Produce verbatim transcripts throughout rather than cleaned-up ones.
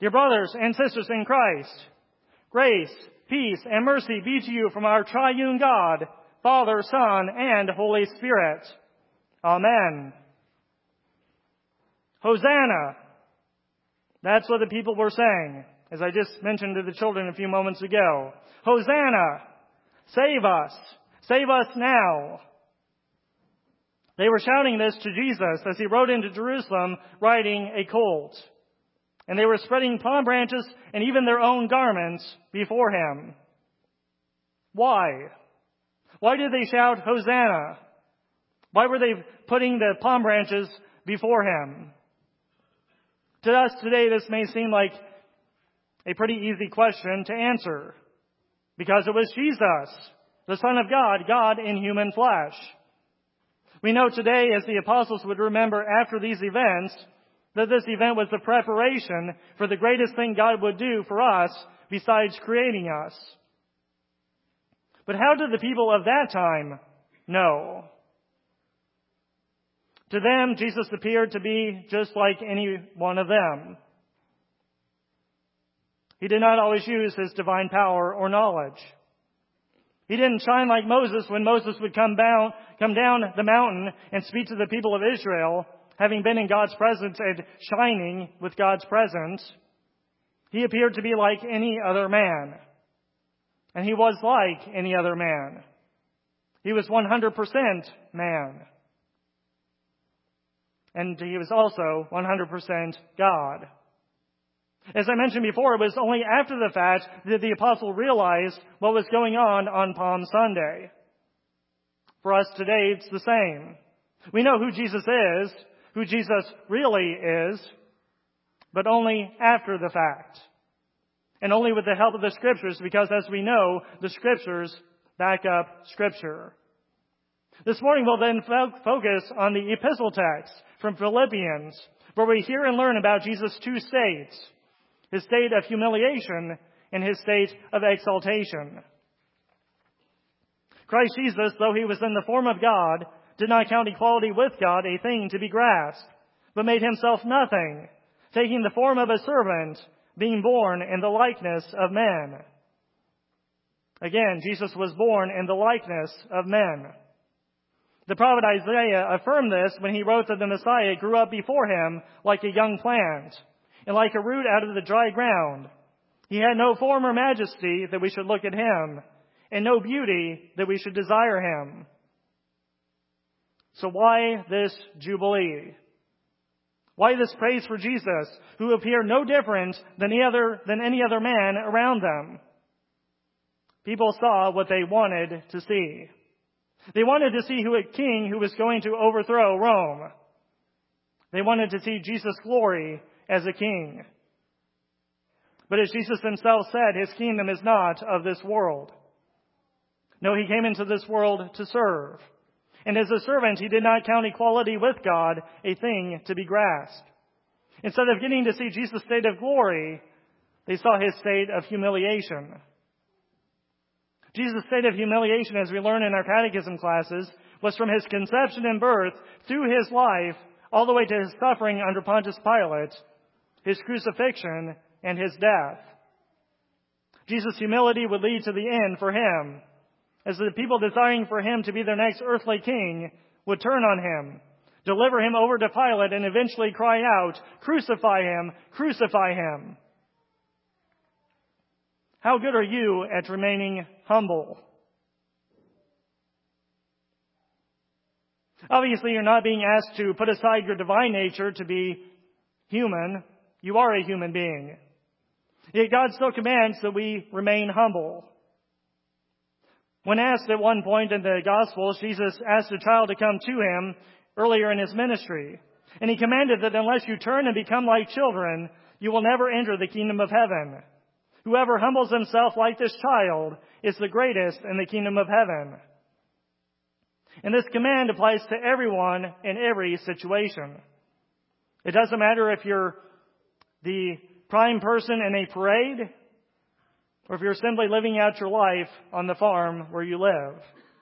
Dear brothers and sisters in Christ, grace, peace, and mercy be to you from our triune God, Father, Son, and Holy Spirit. Amen. Hosanna. That's what the people were saying, as I just mentioned to the children a few moments ago. Hosanna. Save us. Save us now. They were shouting this to Jesus as he rode into Jerusalem riding a colt. And they were spreading palm branches and even their own garments before him. Why? Why did they shout, Hosanna? Why were they putting the palm branches before him? To us today, this may seem like a pretty easy question to answer. Because it was Jesus, the Son of God, God in human flesh. We know today, as the apostles would remember after these events, that this event was the preparation for the greatest thing God would do for us besides creating us. But how did the people of that time know? To them, Jesus appeared to be just like any one of them. He did not always use his divine power or knowledge. He didn't shine like Moses when Moses would come down, come down the mountain and speak to the people of Israel, having been in God's presence and shining with God's presence. He appeared to be like any other man. And he was like any other man. He was one hundred percent man. And he was also one hundred percent God. As I mentioned before, it was only after the fact that the apostle realized what was going on on Palm Sunday. For us today, it's the same. We know who Jesus is, who Jesus really is, but only after the fact. And only with the help of the Scriptures, because as we know, the Scriptures back up Scripture. This morning we'll then fo- focus on the epistle text from Philippians, where we hear and learn about Jesus' two states, his state of humiliation and his state of exaltation. Christ Jesus, though he was in the form of God, did not count equality with God a thing to be grasped, but made himself nothing, taking the form of a servant, being born in the likeness of men. Again, Jesus was born in the likeness of men. The prophet Isaiah affirmed this when he wrote that the Messiah grew up before him like a young plant, and like a root out of the dry ground. He had no form or majesty that we should look at him, and no beauty that we should desire him. So why this jubilee? Why this praise for Jesus, who appeared no different than any other, than any other man around them? People saw what they wanted to see. They wanted to see who a king who was going to overthrow Rome. They wanted to see Jesus' glory as a king. But as Jesus himself said, his kingdom is not of this world. No, he came into this world to serve. And as a servant, he did not count equality with God a thing to be grasped. Instead of getting to see Jesus' state of glory, they saw his state of humiliation. Jesus' state of humiliation, as we learn in our catechism classes, was from his conception and birth through his life all the way to his suffering under Pontius Pilate, his crucifixion, and his death. Jesus' humility would lead to the end for him, as the people desiring for him to be their next earthly king would turn on him, deliver him over to Pilate, and eventually cry out, "Crucify him! Crucify him!" How good are you at remaining humble? Obviously, you're not being asked to put aside your divine nature to be human. You are a human being. Yet God still commands that we remain humble. When asked at one point in the Gospels, Jesus asked a child to come to him earlier in his ministry. And he commanded that unless you turn and become like children, you will never enter the kingdom of heaven. Whoever humbles himself like this child is the greatest in the kingdom of heaven. And this command applies to everyone in every situation. It doesn't matter if you're the prime person in a parade, or if you're simply living out your life on the farm where you live.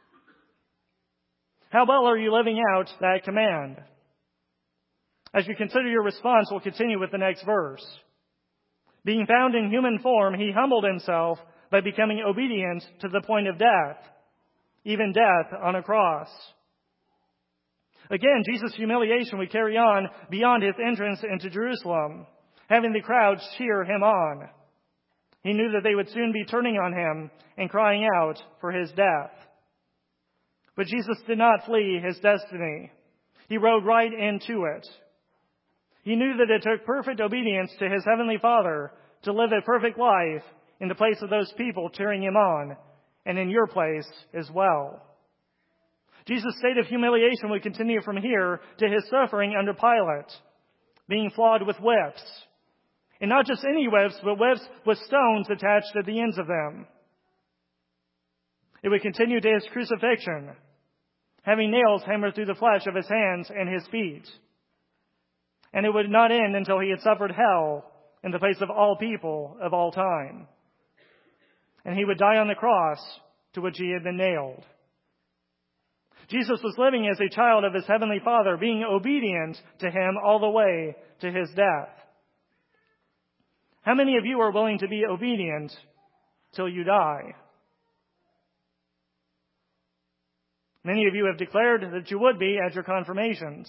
How well are you living out that command? As you consider your response, we'll continue with the next verse. Being found in human form, he humbled himself by becoming obedient to the point of death, even death on a cross. Again, Jesus' humiliation would carry on beyond his entrance into Jerusalem, having the crowds cheer him on. He knew that they would soon be turning on him and crying out for his death. But Jesus did not flee his destiny. He rode right into it. He knew that it took perfect obedience to his heavenly Father to live a perfect life in the place of those people cheering him on, and in your place as well. Jesus' state of humiliation would continue from here to his suffering under Pilate, being flogged with whips. And not just any whips, but whips with stones attached at the ends of them. It would continue to his crucifixion, having nails hammered through the flesh of his hands and his feet. And it would not end until he had suffered hell in the place of all people of all time. And he would die on the cross to which he had been nailed. Jesus was living as a child of his heavenly Father, being obedient to him all the way to his death. How many of you are willing to be obedient till you die? Many of you have declared that you would be at your confirmations.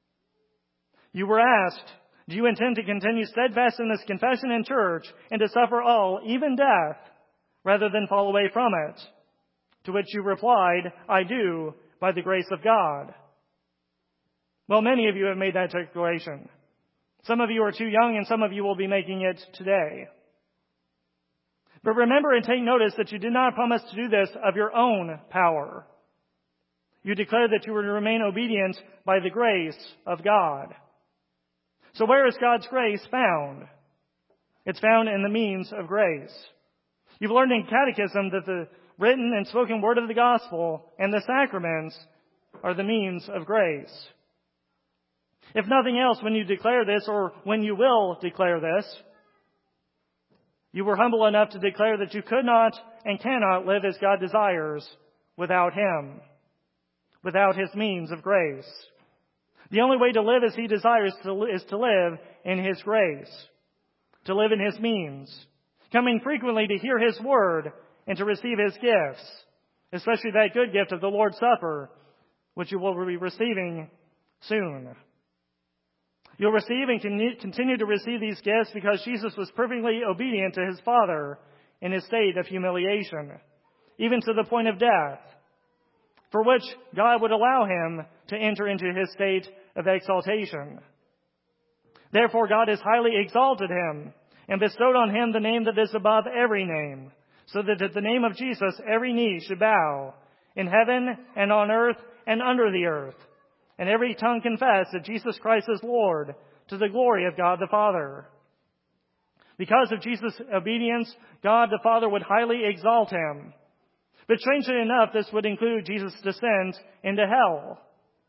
You were asked, do you intend to continue steadfast in this confession in church and to suffer all, even death, rather than fall away from it? To which you replied, I do, by the grace of God. Well, many of you have made that declaration. Some of you are too young, and some of you will be making it today. But remember and take notice that you did not promise to do this of your own power. You declared that you were to remain obedient by the grace of God. So where is God's grace found? It's found in the means of grace. You've learned in catechism that the written and spoken word of the gospel and the sacraments are the means of grace. If nothing else, when you declare this, or when you will declare this, you were humble enough to declare that you could not and cannot live as God desires without Him, without His means of grace. The only way to live as He desires to, is to live in His grace, to live in His means, coming frequently to hear His word and to receive His gifts, especially that good gift of the Lord's Supper, which you will be receiving soon. You'll receive and continue to receive these gifts because Jesus was perfectly obedient to His Father in His state of humiliation, even to the point of death, for which God would allow Him to enter into His state of exaltation. Therefore, God has highly exalted Him and bestowed on Him the name that is above every name, so that at the name of Jesus every knee should bow, in heaven and on earth and under the earth, and every tongue confess that Jesus Christ is Lord, to the glory of God the Father. Because of Jesus' obedience, God the Father would highly exalt Him. But strangely enough, this would include Jesus' descent into hell.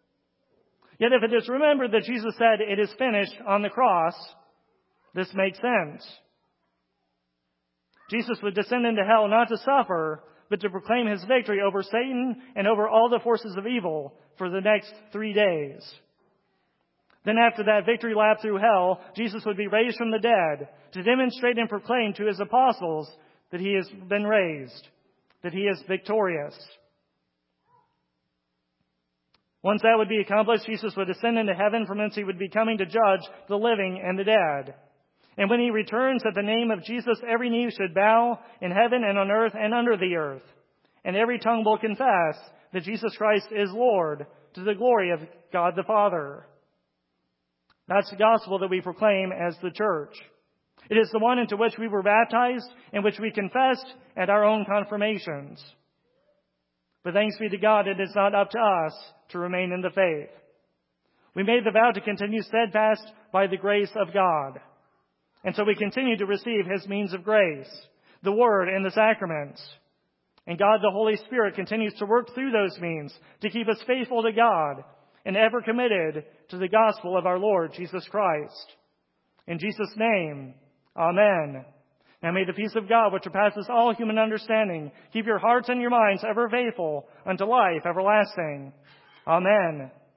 Yet if it is remembered that Jesus said, "It is finished," on the cross, this makes sense. Jesus would descend into hell not to suffer, but to proclaim His victory over Satan and over all the forces of evil for the next three days. Then after that victory lap through hell, Jesus would be raised from the dead to demonstrate and proclaim to His apostles that He has been raised, that He is victorious. Once that would be accomplished, Jesus would ascend into heaven, from whence He would be coming to judge the living and the dead. And when He returns, at the name of Jesus, every knee should bow in heaven and on earth and under the earth. And every tongue will confess that Jesus Christ is Lord, to the glory of God the Father. That's the gospel that we proclaim as the church. It is the one into which we were baptized and which we confessed at our own confirmations. But thanks be to God, it is not up to us to remain in the faith. We made the vow to continue steadfast by the grace of God. And so we continue to receive His means of grace, the Word and the sacraments. And God the Holy Spirit continues to work through those means to keep us faithful to God and ever committed to the gospel of our Lord Jesus Christ. In Jesus' name, Amen. Now may the peace of God, which surpasses all human understanding, keep your hearts and your minds ever faithful unto life everlasting. Amen.